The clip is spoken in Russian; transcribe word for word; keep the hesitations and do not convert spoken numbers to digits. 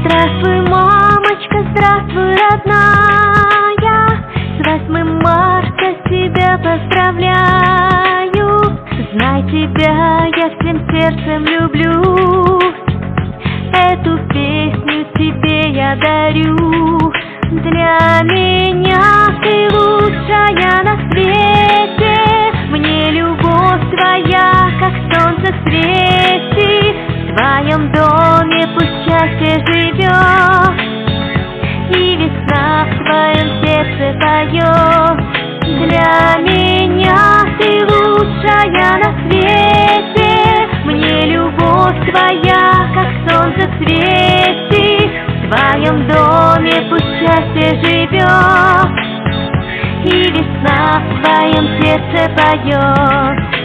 Здравствуй, мамочка, здравствуй, родная, с восьмым марта тебя поздравляю. Знай, тебя я всем сердцем люблю, эту песню тебе я дарю. Для меня ты лучшая на свете, мне любовь твоя, как солнце светит. В твоем доме пусть счастье живет, и весна в твоем сердце поет. Для меня ты лучшая на свете, мне любовь твоя, как солнце светит. В твоем доме пусть счастье живет, и весна в твоем сердце поет.